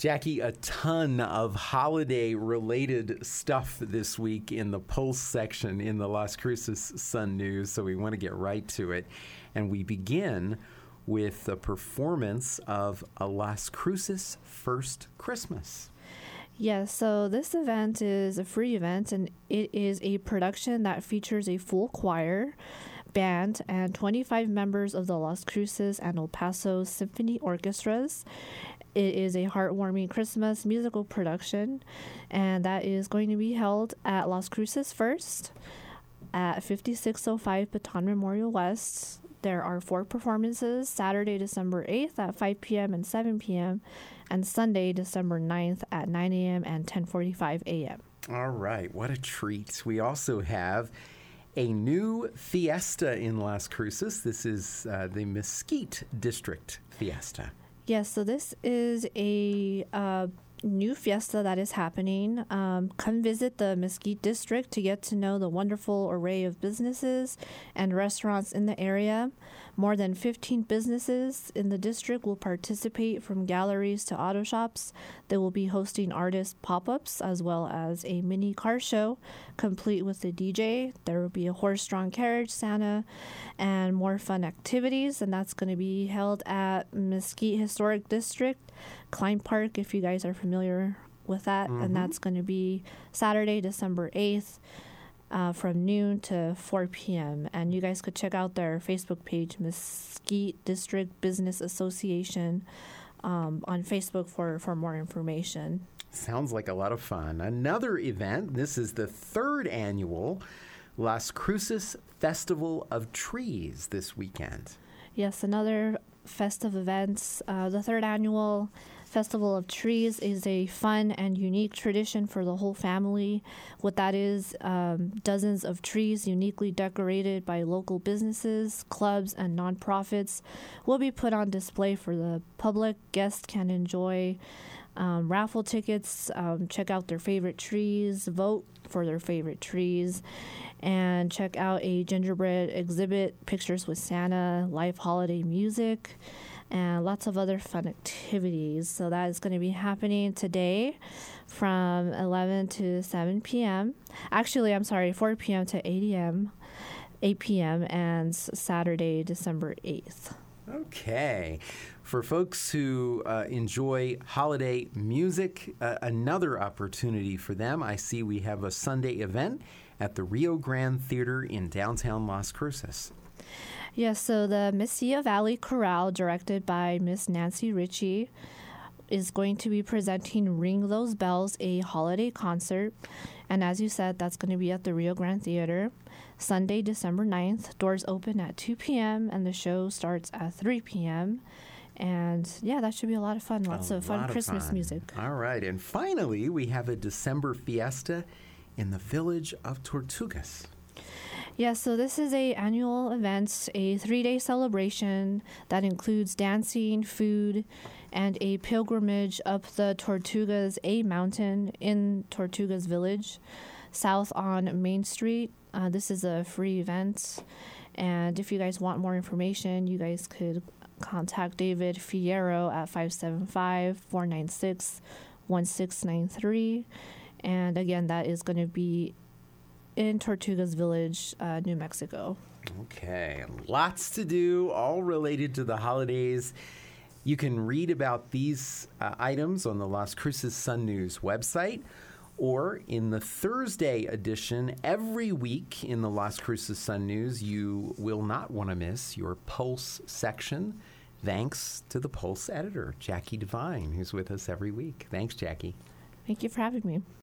Jackie, a ton of holiday-related stuff this week in the Pulse section in the Las Cruces Sun News, so we want to get right to it. And we begin with the performance of a Las Cruces First Christmas. Yes, so this event is a free event, and it is a production that features a full choir, band, and 25 members of the Las Cruces and El Paso Symphony Orchestras. It is a heartwarming Christmas musical production, and that is going to be held at Las Cruces First at 5605 Baton Memorial West. There are 4 performances, Saturday, December 8th at 5 p.m. and 7 p.m., and Sunday, December 9th at 9 a.m. and 10:45 a.m. All right, what a treat. We also have a new fiesta in Las Cruces. This is the Mesquite District Fiesta. Yes, so this is a new fiesta that is happening. Come visit the Mesquite District to get to know the wonderful array of businesses and restaurants in the area. More than 15 businesses in the district will participate, from galleries to auto shops. They will be hosting artist pop-ups as well as a mini car show complete with a DJ. There will be a horse-drawn carriage, Santa, and more fun activities, and that's going to be held at Mesquite Historic District, Klein Park, if you guys are familiar with that. And that's going to be Saturday, December 8th. From noon to 4 p.m. And you guys could check out their Facebook page, Mesquite District Business Association, on Facebook for more information. Sounds like a lot of fun. Another event, this is the 3rd annual Las Cruces Festival of Trees this weekend. Yes, another festive event. The 3rd annual Festival of Trees is a fun and unique tradition for the whole family. What that is, dozens of trees uniquely decorated by local businesses, clubs, and nonprofits will be put on display for the public. Guests can enjoy raffle tickets, check out their favorite trees, vote for their favorite trees, and check out a gingerbread exhibit, pictures with Santa, live holiday music, and lots of other fun activities. So that is going to be happening today from 11 to 7 p.m. Actually, I'm sorry, 4 p.m. to 8 p.m. and Saturday, December 8th. Okay. For folks who enjoy holiday music, another opportunity for them. I see we have a Sunday event at the Rio Grande Theater in downtown Las Cruces. Yes, so the Mesilla Valley Chorale, directed by Miss Nancy Ritchie, is going to be presenting Ring Those Bells, a holiday concert. And as you said, that's going to be at the Rio Grande Theater, Sunday, December 9th. Doors open at 2 p.m. and the show starts at 3 p.m. And yeah, that should be a lot of fun. Lots of fun Christmas music. All right. And finally, we have a December fiesta in the village of Tortugas. Yes, so this is an annual event, a 3-day celebration that includes dancing, food, and a pilgrimage up the Tortugas A Mountain in Tortugas Village, south on Main Street. This is a free event, and if you guys want more information, you guys could contact David Fierro at 575-496-1693. And again, that is going to be in Tortugas Village, New Mexico. Okay, lots to do, all related to the holidays. You can read about these items on the Las Cruces Sun News website, or in the Thursday edition every week in the Las Cruces Sun News. You will not want to miss your Pulse section. Thanks to the Pulse editor, Jackie Devine, who's with us every week. Thanks, Jackie. Thank you for having me.